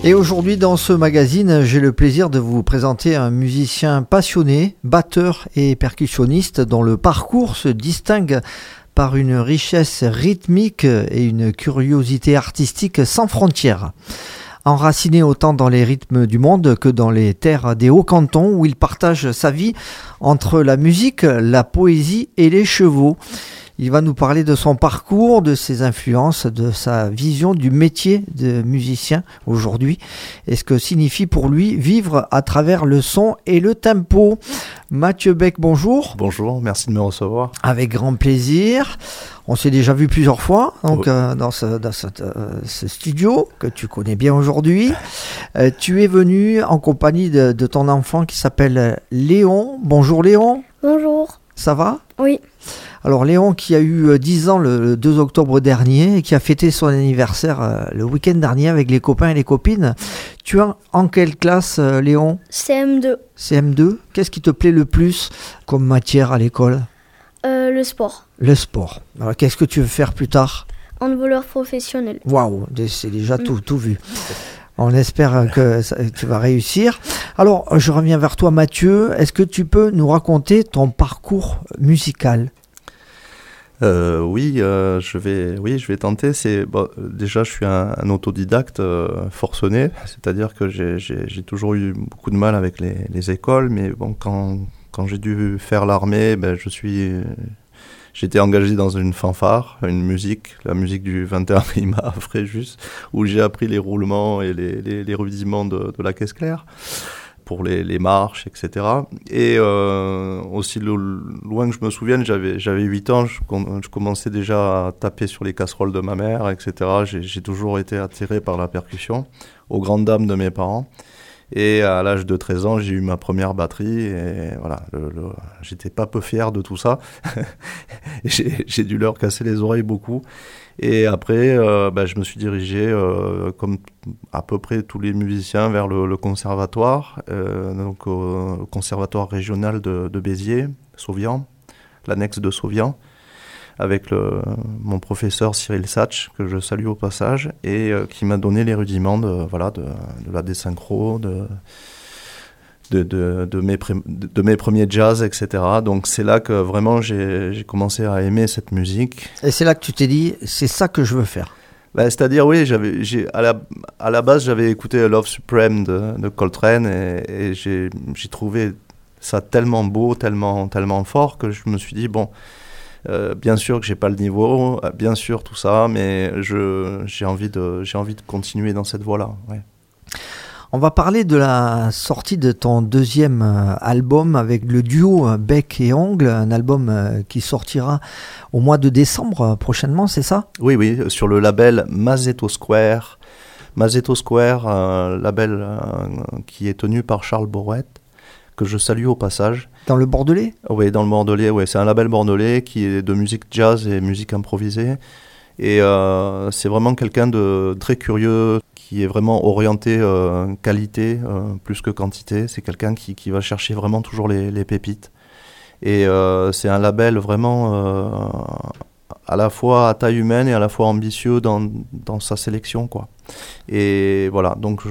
Et aujourd'hui, dans ce magazine, j'ai le plaisir de vous présenter un musicien passionné, batteur et percussionniste dont le parcours se distingue par une richesse rythmique et une curiosité artistique sans frontières. Enraciné autant dans les rythmes du monde que dans les terres des Hauts-Cantons où il partage sa vie entre la musique, la poésie et les chevaux. Il va nous parler de son parcours, de ses influences, de sa vision du métier de musicien aujourd'hui et ce que signifie pour lui vivre à travers le son et le tempo. Mathieu Beck, bonjour. Bonjour, merci de me recevoir. Avec grand plaisir. On s'est déjà vu plusieurs fois donc, dans ce studio que tu connais bien aujourd'hui. Tu es venu en compagnie de ton enfant qui s'appelle Léon. Bonjour Léon. Bonjour. Ça va ? Oui. Alors Léon qui a eu 10 ans le 2 octobre dernier et qui a fêté son anniversaire le week-end dernier avec les copains et les copines. Tu es en quelle classe Léon ? CM2. CM2. Qu'est-ce qui te plaît le plus comme matière à l'école ? Le sport. Le sport. Alors qu'est-ce que tu veux faire plus tard ? Handballeur professionnel. Waouh, c'est déjà tout vu. On espère que tu vas réussir. Alors, je reviens vers toi Mathieu. Est-ce que tu peux nous raconter ton parcours musical ? Oui, je vais tenter. Déjà, je suis un autodidacte forcené, c'est-à-dire que j'ai toujours eu beaucoup de mal avec les écoles, mais bon, quand j'ai dû faire l'armée, j'étais engagé dans une fanfare, la musique du 21 Rima à Fréjus, où j'ai appris les roulements et les rudiments de la caisse claire pour les marches, etc. Et aussi loin que je me souvienne, j'avais 8 ans, je commençais déjà à taper sur les casseroles de ma mère, etc. J'ai toujours été attiré par la percussion, aux grandes dames de mes parents. Et à l'âge de 13 ans, j'ai eu ma première batterie et voilà, j'étais pas peu fier de tout ça. J'ai dû leur casser les oreilles beaucoup. Et après, je me suis dirigé, comme à peu près tous les musiciens, vers le conservatoire, donc au conservatoire régional de Béziers, Sauvian, l'annexe de Sauvian, avec mon professeur Cyril Satch, que je salue au passage, et qui m'a donné les rudiments de la désynchro, de mes premiers jazz, etc. Donc c'est là que vraiment j'ai commencé à aimer cette musique. Et c'est là que tu t'es dit, c'est ça que je veux faire. C'est-à-dire, oui, à la base, j'avais écouté Love Supreme de Coltrane et j'ai trouvé ça tellement beau, tellement fort que je me suis dit, bon, bien sûr que j'ai pas le niveau, bien sûr tout ça, mais j'ai envie de continuer dans cette voie-là. Ouais. On va parler de la sortie de ton deuxième album avec le duo Bec et Ongle, un album qui sortira au mois de décembre prochainement, c'est ça ? Oui, sur le label Mazzetto Square. Mazzetto Square, un label qui est tenu par Charles Borouette, que je salue au passage. Dans le Bordelais ? Oui, dans le Bordelais, oui. C'est un label bordelais qui est de musique jazz et musique improvisée. Et c'est vraiment quelqu'un de très curieux, qui est vraiment orienté qualité plus que quantité. C'est quelqu'un qui va chercher vraiment toujours les pépites. Et c'est un label vraiment à la fois à taille humaine et à la fois ambitieux dans sa sélection, quoi. Et voilà, donc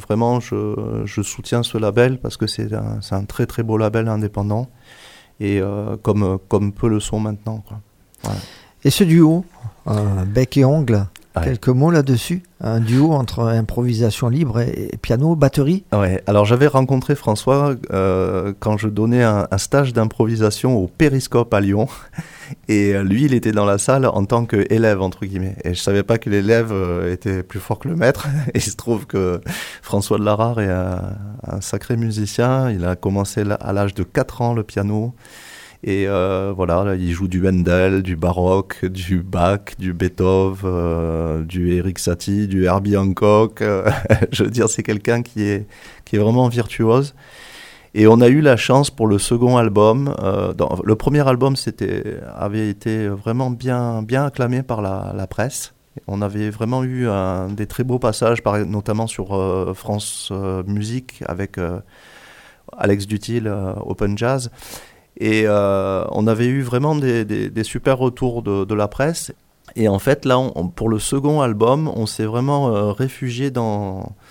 je soutiens ce label parce que c'est un très très beau label indépendant et comme peu le sont maintenant, quoi. Voilà. Et ce duo, Bec et Ongle, ouais. Quelques mots là-dessus ? Un duo entre improvisation libre et piano, batterie ? Ouais. Alors j'avais rencontré François quand je donnais un stage d'improvisation au Périscope à Lyon. Et lui, il était dans la salle en tant qu'élève, entre guillemets. Et je savais pas que l'élève était plus fort que le maître. Et il se trouve que François de Larare est un sacré musicien. Il a commencé à l'âge de 4 ans le piano. Et voilà, là, il joue du Handel, du baroque, du Bach, du Beethoven, du Eric Satie, du Herbie Hancock. Je veux dire, c'est quelqu'un qui est vraiment virtuose. Et on a eu la chance pour le second album. Le premier album avait été vraiment bien acclamé par la presse. On avait vraiment eu des très beaux passages, notamment sur France Musique avec Alex Dutil, Open Jazz. Et on avait eu vraiment des super retours de la presse. Et en fait, là, pour le second album, on s'est vraiment réfugié dans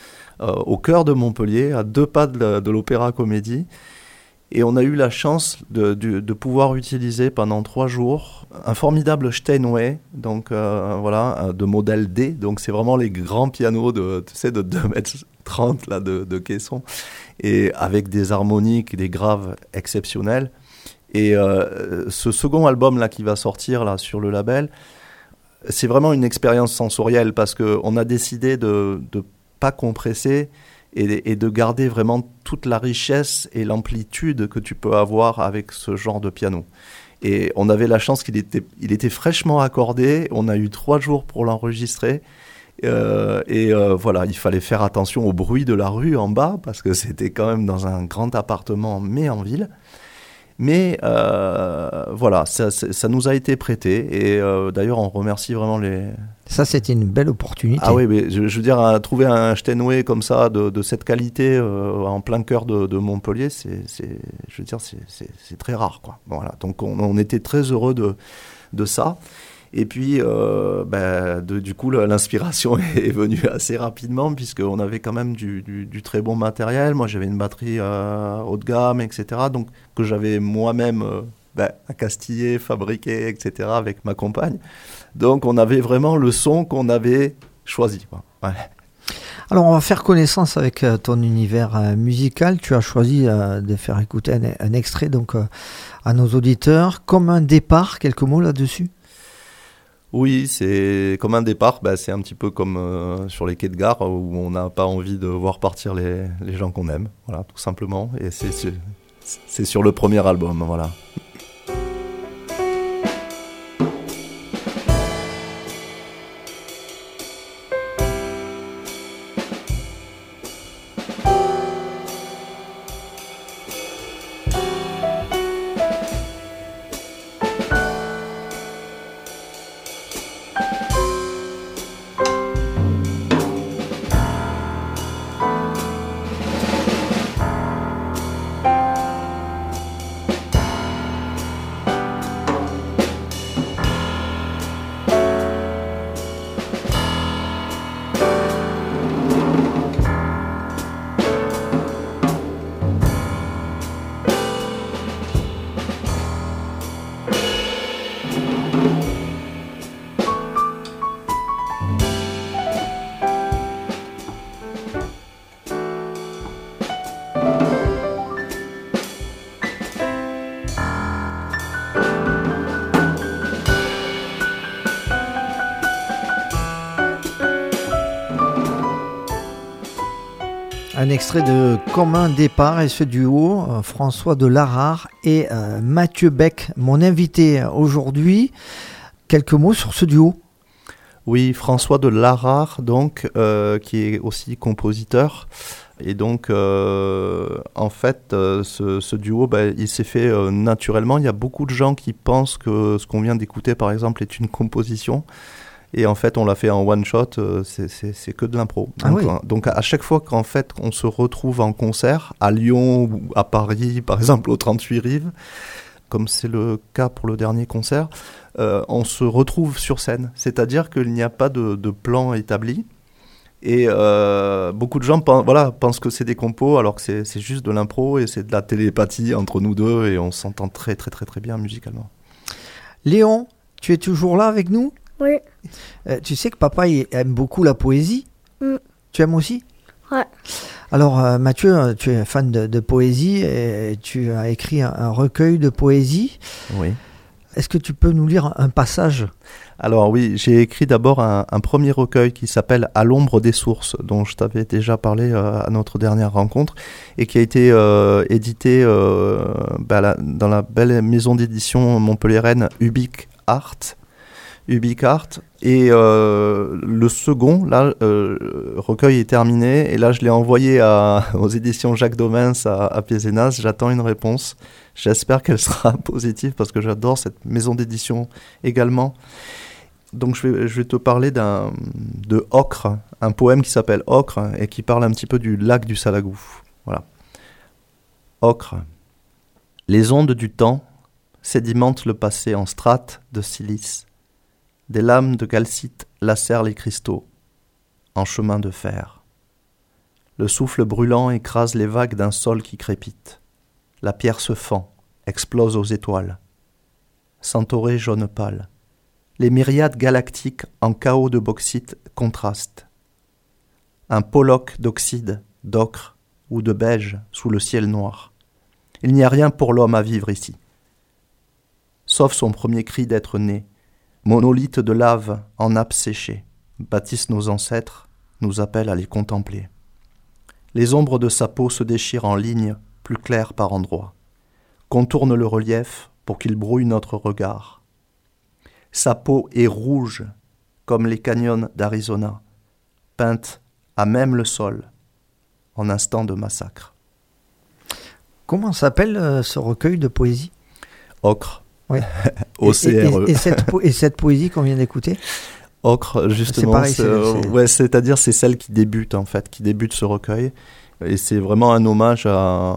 au cœur de Montpellier, à 2 pas de l'Opéra Comédie. Et on a eu la chance de pouvoir utiliser pendant 3 jours un formidable Steinway, donc de modèle D. Donc c'est vraiment les grands pianos de 2,30 m là, de caisson, et avec des harmoniques, des graves exceptionnels. Et ce second album là qui va sortir là sur le label, c'est vraiment une expérience sensorielle parce qu'on a décidé de pas compresser et de garder vraiment toute la richesse et l'amplitude que tu peux avoir avec ce genre de piano. Et on avait la chance qu'il était fraîchement accordé, on a eu 3 jours pour l'enregistrer, voilà, il fallait faire attention au bruit de la rue en bas, parce que c'était quand même dans un grand appartement, mais en ville. Mais voilà, ça nous a été prêté, et d'ailleurs on remercie vraiment les... Ça, c'était une belle opportunité. Ah oui, mais je veux dire, trouver un Steinway comme ça, de cette qualité, en plein cœur de Montpellier, je veux dire, c'est très rare, quoi. Voilà, donc on était très heureux de ça. Et puis, du coup, l'inspiration est venue assez rapidement, puisqu'on avait quand même du très bon matériel. Moi, j'avais une batterie haut de gamme, etc., donc, que j'avais moi-même accastillé, fabriqué, etc., avec ma compagne. Donc, on avait vraiment le son qu'on avait choisi, quoi. Ouais. Alors, on va faire connaissance avec ton univers musical. Tu as choisi de faire écouter un extrait donc, à nos auditeurs. Comme un départ, quelques mots là-dessus? Oui, c'est comme un départ, c'est un petit peu comme sur les quais de gare où on n'a pas envie de voir partir les gens qu'on aime, voilà, tout simplement. Et c'est sur le premier album, voilà. Un extrait de Comme un départ, et ce duo, François de Larare et Mathieu Beck, mon invité aujourd'hui. Quelques mots sur ce duo? Oui, François de Larare, donc, qui est aussi compositeur. Et donc, en fait, ce duo, il s'est fait naturellement. Il y a beaucoup de gens qui pensent que ce qu'on vient d'écouter, par exemple, est une composition. Et en fait, on l'a fait en one shot, c'est que de l'impro. Donc, oui. Donc à chaque fois qu'en fait on se retrouve en concert, à Lyon ou à Paris, par exemple au 38 Rives, comme c'est le cas pour le dernier concert, on se retrouve sur scène. C'est-à-dire qu'il n'y a pas de plan établi. Et beaucoup de gens pensent que c'est des compos, alors que c'est juste de l'impro et c'est de la télépathie entre nous deux, et on s'entend très très très très bien musicalement. Léon, tu es toujours là avec nous? Oui. Tu sais que papa il aime beaucoup la poésie. Tu aimes aussi? Ouais. Alors Mathieu, tu es fan de poésie et tu as écrit un recueil de poésie. Oui. Est-ce que tu peux nous lire un passage? Alors oui, j'ai écrit d'abord un premier recueil qui s'appelle « À l'ombre des sources », dont je t'avais déjà parlé à notre dernière rencontre, et qui a été édité dans la belle maison d'édition montpelliéraine Ubique Art. Et le second recueil est terminé, et là je l'ai envoyé aux éditions Jacques Domens à Pézenas. J'attends une réponse, j'espère qu'elle sera positive parce que j'adore cette maison d'édition également. Donc je vais te parler de Ocre, un poème qui s'appelle Ocre et qui parle un petit peu du lac du Salagou. Voilà. Ocre. Les ondes du temps sédimentent le passé en strates de silice. Des lames de calcite lacèrent les cristaux, en chemin de fer. Le souffle brûlant écrase les vagues d'un sol qui crépite. La pierre se fend, explose aux étoiles. Centaurée jaune pâle. Les myriades galactiques en chaos de bauxite contrastent. Un Pollock d'oxyde, d'ocre ou de beige sous le ciel noir. Il n'y a rien pour l'homme à vivre ici. Sauf son premier cri d'être né. Monolithes de lave en nappe séchée bâtissent nos ancêtres, nous appellent à les contempler. Les ombres de sa peau se déchirent en lignes plus claires par endroits, contournent le relief pour qu'il brouille notre regard. Sa peau est rouge comme les canyons d'Arizona, peinte à même le sol en instant de massacre. Comment s'appelle ce recueil de poésie ? Ocre. Oui. OCRE. Et cette poésie qu'on vient d'écouter ? Ocre, justement, c'est-à-dire c'est celle qui débute en fait, qui débute ce recueil, et c'est vraiment un hommage à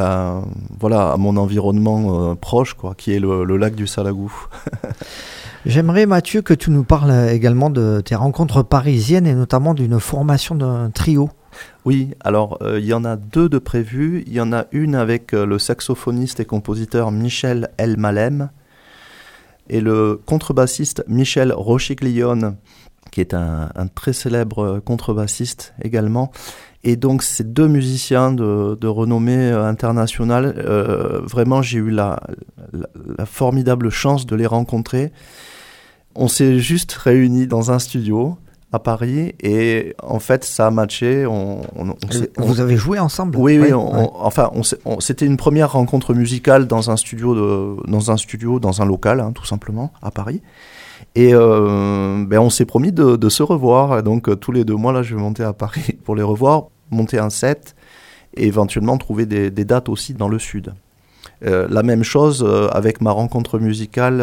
mon environnement proche, quoi, qui est le lac du Salagou. J'aimerais, Mathieu, que tu nous parles également de tes rencontres parisiennes et notamment d'une formation d'un trio. Oui, alors il y en a 2 de prévues. Il y en a une avec le saxophoniste et compositeur Michel El Malem et le contrebassiste Michel Rochiglione, qui est un très célèbre contrebassiste également. Et donc ces 2 musiciens de renommée internationale, vraiment j'ai eu la formidable chance de les rencontrer. On s'est juste réunis dans un studio à Paris et en fait ça a matché. Vous avez joué ensemble ? Oui, c'était une première rencontre musicale dans un studio, dans un local, tout simplement, à Paris. Et on s'est promis de se revoir. Donc tous les 2 mois, là, je vais monter à Paris pour les revoir, monter un set et éventuellement trouver des dates aussi dans le sud. La même chose avec ma rencontre musicale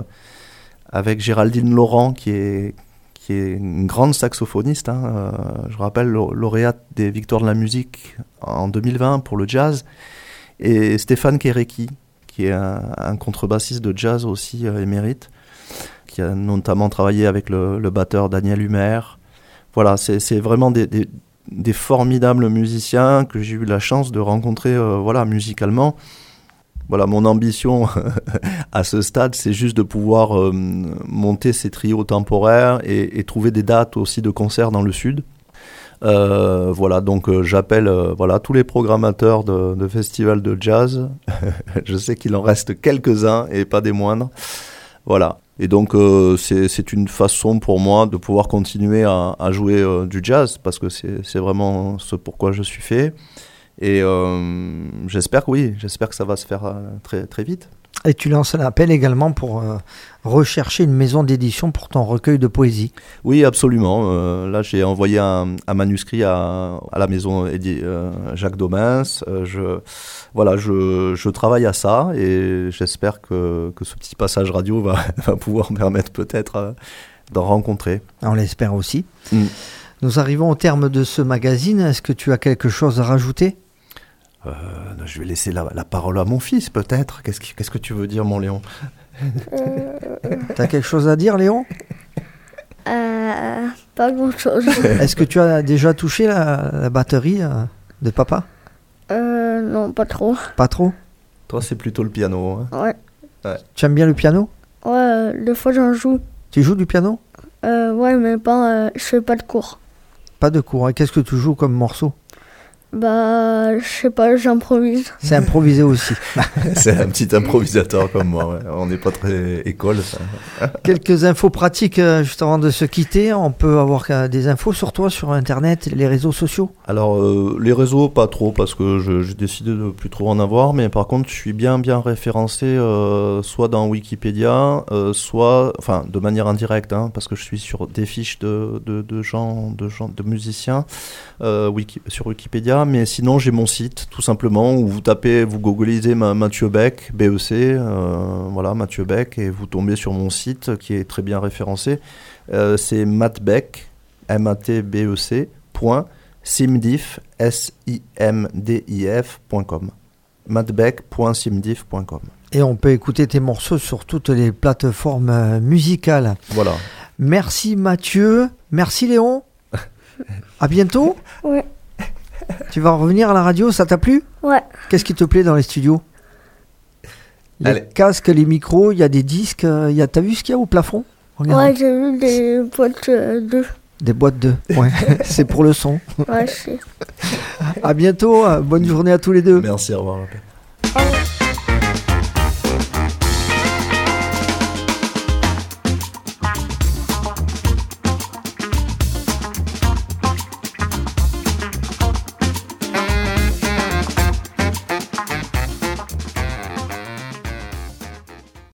avec Géraldine Laurent, qui est une grande saxophoniste, je rappelle, lauréate des Victoires de la musique en 2020 pour le jazz, et Stéphane Kéréki, qui est un contrebassiste de jazz aussi émérite, qui a notamment travaillé avec le batteur Daniel Humer. Voilà, c'est vraiment des formidables musiciens que j'ai eu la chance de rencontrer musicalement. Voilà, mon ambition à ce stade, c'est juste de pouvoir monter ces trios temporaires et trouver des dates aussi de concerts dans le sud. Donc j'appelle tous les programmateurs de festivals de jazz. Je sais qu'il en reste quelques-uns et pas des moindres. Voilà. Et donc c'est une façon pour moi de pouvoir continuer à jouer du jazz, parce que c'est vraiment ce pourquoi je suis fait. Et j'espère que ça va se faire très, très vite. Et tu lances un appel également pour rechercher une maison d'édition pour ton recueil de poésie. Oui, absolument. Là, j'ai envoyé un manuscrit à la maison Jacques Domens. Je travaille à ça et j'espère que ce petit passage radio va pouvoir me permettre peut-être d'en rencontrer. On l'espère aussi. Nous arrivons au terme de ce magazine. Est-ce que tu as quelque chose à rajouter ? Je vais laisser la parole à mon fils, peut-être. Qu'est-ce que tu veux dire, mon Léon ? T'as quelque chose à dire, Léon ? Pas grand-chose. Est-ce que tu as déjà touché la batterie de papa ? Non, pas trop. Pas trop ? Toi, c'est plutôt le piano. Ouais. Tu aimes bien le piano ? Ouais, des fois j'en joue. Tu joues du piano ? Ouais, mais je fais pas de cours. Pas de cours. Et qu'est-ce que tu joues comme morceau ? Je sais pas, j'improvise. C'est improvisé aussi. C'est un petit improvisateur comme moi, ouais. On n'est pas très école, ça. Quelques infos pratiques juste avant de se quitter. On peut avoir des infos sur toi, sur Internet, les réseaux sociaux ? Alors, les réseaux, pas trop, parce que j'ai décidé de plus trop en avoir. Mais par contre, je suis bien référencé, soit dans Wikipédia, soit, enfin, de manière indirecte, parce que je suis sur des fiches de musiciens sur Wikipédia. Mais sinon, j'ai mon site, tout simplement, où vous googlisez Mathieu Bec, BEC, Mathieu Bec, et vous tombez sur mon site qui est très bien référencé. C'est matbec, matbec.simdif, simdif.com. matbec.simdif.com. Et on peut écouter tes morceaux sur toutes les plateformes musicales. Voilà. Merci Mathieu, merci Léon. À bientôt. Ouais. Tu vas revenir à la radio, ça t'a plu? Ouais. Qu'est-ce qui te plaît dans les studios? Les Allez. casques, les micros, il y a des disques, t'as vu ce qu'il y a au plafond? Regarde. Ouais, j'ai vu des boîtes d'œufs. Des boîtes de. Ouais. C'est pour le son. Ouais, je sais. À bientôt, bonne journée à tous les deux. Merci, au revoir.